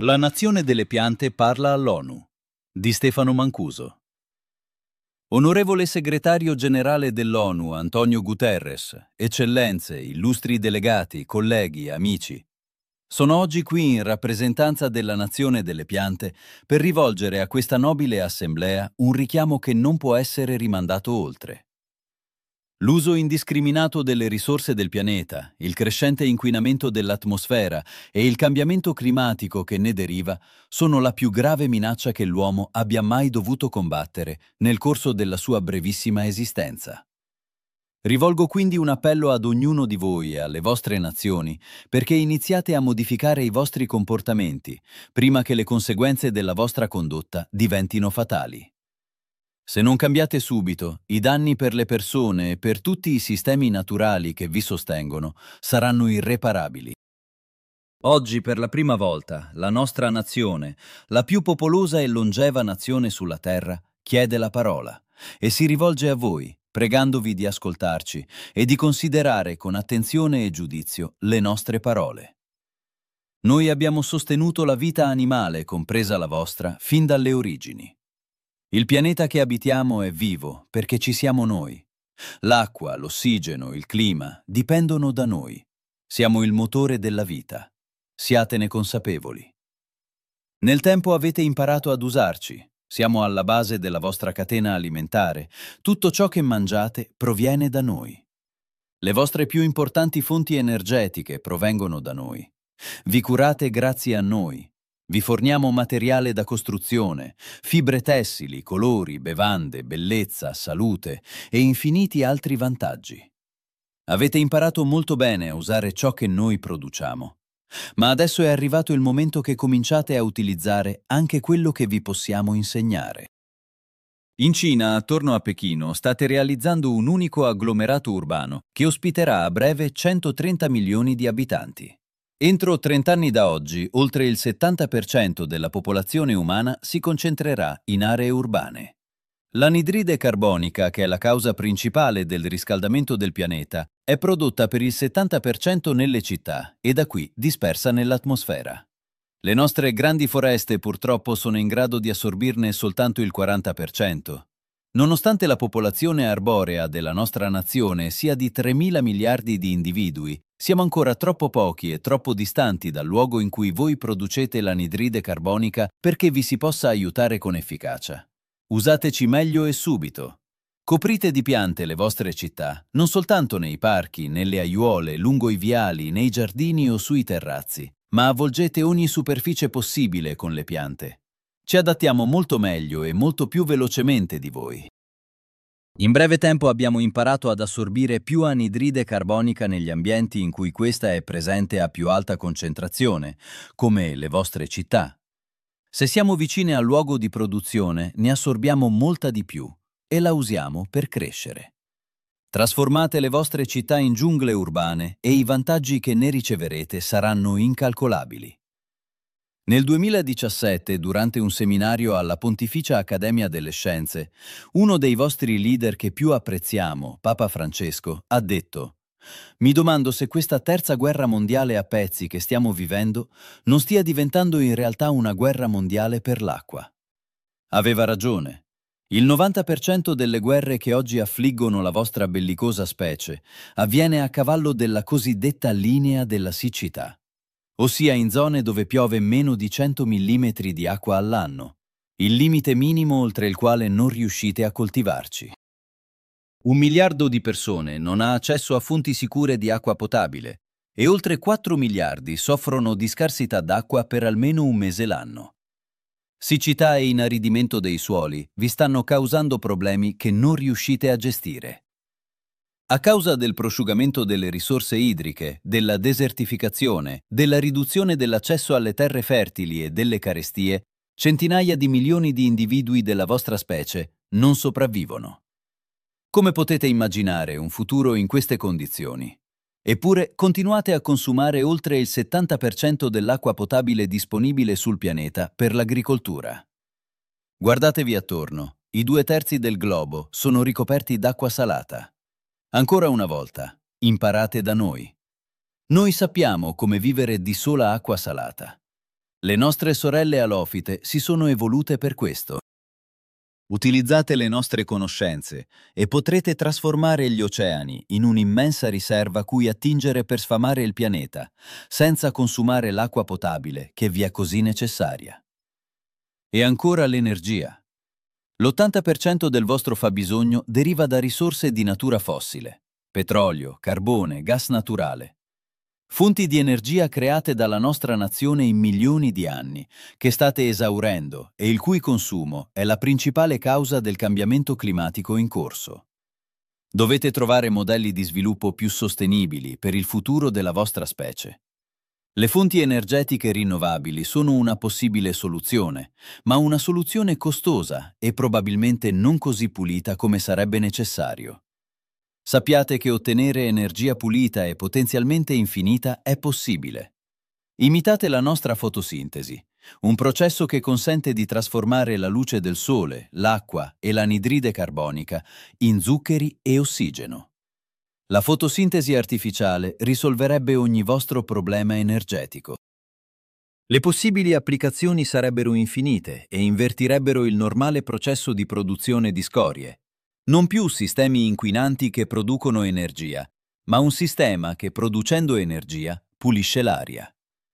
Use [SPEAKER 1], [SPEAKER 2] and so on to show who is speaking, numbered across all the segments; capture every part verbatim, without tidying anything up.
[SPEAKER 1] La nazione delle piante parla all'ONU di Stefano Mancuso. Onorevole Segretario Generale dell'ONU Antonio Guterres, Eccellenze, illustri delegati, colleghi, amici. Sono oggi qui in rappresentanza della nazione delle piante per rivolgere a questa nobile assemblea un richiamo che non può essere rimandato oltre. L'uso indiscriminato delle risorse del pianeta, il crescente inquinamento dell'atmosfera e il cambiamento climatico che ne deriva sono la più grave minaccia che l'uomo abbia mai dovuto combattere nel corso della sua brevissima esistenza. Rivolgo quindi un appello ad ognuno di voi e alle vostre nazioni perché iniziate a modificare i vostri comportamenti prima che le conseguenze della vostra condotta diventino fatali. Se non cambiate subito, i danni per le persone e per tutti i sistemi naturali che vi sostengono saranno irreparabili. Oggi, per la prima volta, la nostra nazione, la più popolosa e longeva nazione sulla Terra, chiede la parola e si rivolge a voi, pregandovi di ascoltarci e di considerare con attenzione e giudizio le nostre parole. Noi abbiamo sostenuto la vita animale, compresa la vostra, fin dalle origini. Il pianeta che abitiamo è vivo perché ci siamo noi. L'acqua, l'ossigeno, il clima dipendono da noi. Siamo il motore della vita. Siatene consapevoli. Nel tempo avete imparato ad usarci. Siamo alla base della vostra catena alimentare. Tutto ciò che mangiate proviene da noi. Le vostre più importanti fonti energetiche provengono da noi. Vi curate grazie a noi. Vi forniamo materiale da costruzione, fibre tessili, colori, bevande, bellezza, salute e infiniti altri vantaggi. Avete imparato molto bene a usare ciò che noi produciamo, ma adesso è arrivato il momento che cominciate a utilizzare anche quello che vi possiamo insegnare. In Cina, attorno a Pechino, state realizzando un unico agglomerato urbano che ospiterà a breve centotrenta milioni di abitanti. Entro trenta anni da oggi, oltre il settanta per cento della popolazione umana si concentrerà in aree urbane. L'anidride carbonica, che è la causa principale del riscaldamento del pianeta, è prodotta per il settanta per cento nelle città e da qui dispersa nell'atmosfera. Le nostre grandi foreste purtroppo sono in grado di assorbirne soltanto il quaranta per cento. Nonostante la popolazione arborea della nostra nazione sia di tremila miliardi di individui, siamo ancora troppo pochi e troppo distanti dal luogo in cui voi producete l'anidride carbonica perché vi si possa aiutare con efficacia. Usateci meglio e subito. Coprite di piante le vostre città, non soltanto nei parchi, nelle aiuole, lungo i viali, nei giardini o sui terrazzi, ma avvolgete ogni superficie possibile con le piante. Ci adattiamo molto meglio e molto più velocemente di voi. In breve tempo abbiamo imparato ad assorbire più anidride carbonica negli ambienti in cui questa è presente a più alta concentrazione, come le vostre città. Se siamo vicine al luogo di produzione, ne assorbiamo molta di più e la usiamo per crescere. Trasformate le vostre città in giungle urbane e i vantaggi che ne riceverete saranno incalcolabili. Nel duemiladiciassette, durante un seminario alla Pontificia Accademia delle Scienze, uno dei vostri leader che più apprezziamo, Papa Francesco, ha detto: «Mi domando se questa terza guerra mondiale a pezzi che stiamo vivendo non stia diventando in realtà una guerra mondiale per l'acqua». Aveva ragione. Il novanta per cento delle guerre che oggi affliggono la vostra bellicosa specie avviene a cavallo della cosiddetta linea della siccità, ossia in zone dove piove meno di cento millimetri di acqua all'anno, il limite minimo oltre il quale non riuscite a coltivarci. Un miliardo di persone non ha accesso a fonti sicure di acqua potabile e oltre quattro miliardi soffrono di scarsità d'acqua per almeno un mese l'anno. Siccità e inaridimento dei suoli vi stanno causando problemi che non riuscite a gestire. A causa del prosciugamento delle risorse idriche, della desertificazione, della riduzione dell'accesso alle terre fertili e delle carestie, centinaia di milioni di individui della vostra specie non sopravvivono. Come potete immaginare un futuro in queste condizioni? Eppure continuate a consumare oltre il settanta per cento dell'acqua potabile disponibile sul pianeta per l'agricoltura. Guardatevi attorno, i due terzi del globo sono ricoperti d'acqua salata. Ancora una volta, imparate da noi. Noi sappiamo come vivere di sola acqua salata. Le nostre sorelle alofite si sono evolute per questo. Utilizzate le nostre conoscenze e potrete trasformare gli oceani in un'immensa riserva cui attingere per sfamare il pianeta, senza consumare l'acqua potabile che vi è così necessaria. E ancora l'energia. L'ottanta per cento del vostro fabbisogno deriva da risorse di natura fossile: petrolio, carbone, gas naturale. Fonti di energia create dalla nostra nazione in milioni di anni, che state esaurendo e il cui consumo è la principale causa del cambiamento climatico in corso. Dovete trovare modelli di sviluppo più sostenibili per il futuro della vostra specie. Le fonti energetiche rinnovabili sono una possibile soluzione, ma una soluzione costosa e probabilmente non così pulita come sarebbe necessario. Sappiate che ottenere energia pulita e potenzialmente infinita è possibile. Imitate la nostra fotosintesi, un processo che consente di trasformare la luce del sole, l'acqua e l'anidride carbonica in zuccheri e ossigeno. La fotosintesi artificiale risolverebbe ogni vostro problema energetico. Le possibili applicazioni sarebbero infinite e invertirebbero il normale processo di produzione di scorie. Non più sistemi inquinanti che producono energia, ma un sistema che, producendo energia, pulisce l'aria.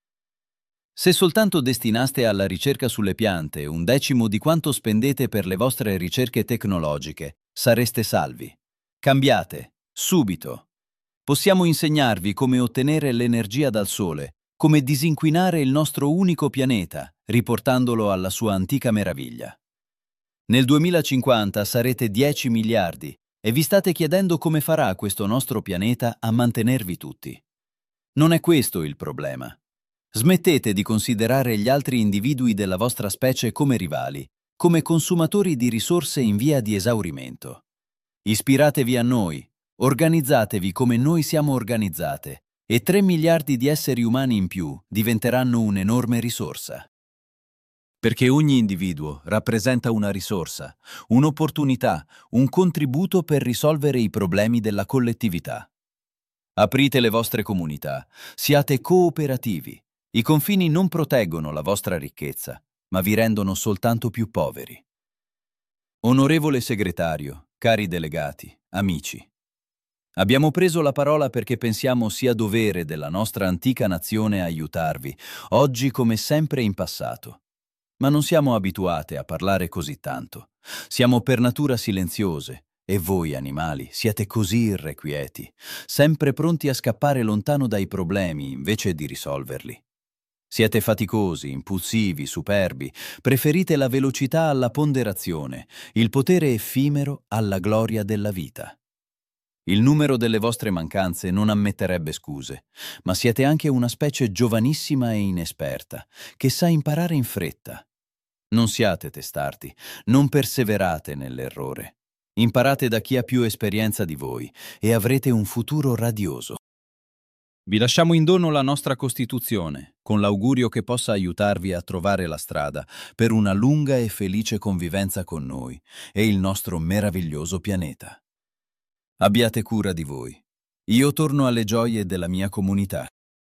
[SPEAKER 1] Se soltanto destinaste alla ricerca sulle piante un decimo di quanto spendete per le vostre ricerche tecnologiche, sareste salvi. Cambiate, subito. Possiamo insegnarvi come ottenere l'energia dal sole, come disinquinare il nostro unico pianeta, riportandolo alla sua antica meraviglia. Nel duemilacinquanta sarete dieci miliardi e vi state chiedendo come farà questo nostro pianeta a mantenervi tutti. Non è questo il problema. Smettete di considerare gli altri individui della vostra specie come rivali, come consumatori di risorse in via di esaurimento. Ispiratevi a noi, organizzatevi come noi siamo organizzate e tre miliardi di esseri umani in più diventeranno un'enorme risorsa. Perché ogni individuo rappresenta una risorsa, un'opportunità, un contributo per risolvere i problemi della collettività. Aprite le vostre comunità, siate cooperativi. I confini non proteggono la vostra ricchezza, ma vi rendono soltanto più poveri. Onorevole segretario, cari delegati, amici. Abbiamo preso la parola perché pensiamo sia dovere della nostra antica nazione aiutarvi, oggi come sempre in passato. Ma non siamo abituate a parlare così tanto. Siamo per natura silenziose e voi, animali, siete così irrequieti, sempre pronti a scappare lontano dai problemi invece di risolverli. Siete faticosi, impulsivi, superbi, preferite la velocità alla ponderazione, il potere effimero alla gloria della vita. Il numero delle vostre mancanze non ammetterebbe scuse, ma siete anche una specie giovanissima e inesperta, che sa imparare in fretta. Non siate testardi, non perseverate nell'errore. Imparate da chi ha più esperienza di voi e avrete un futuro radioso. Vi lasciamo in dono la nostra Costituzione, con l'augurio che possa aiutarvi a trovare la strada per una lunga e felice convivenza con noi e il nostro meraviglioso pianeta. Abbiate cura di voi. Io torno alle gioie della mia comunità.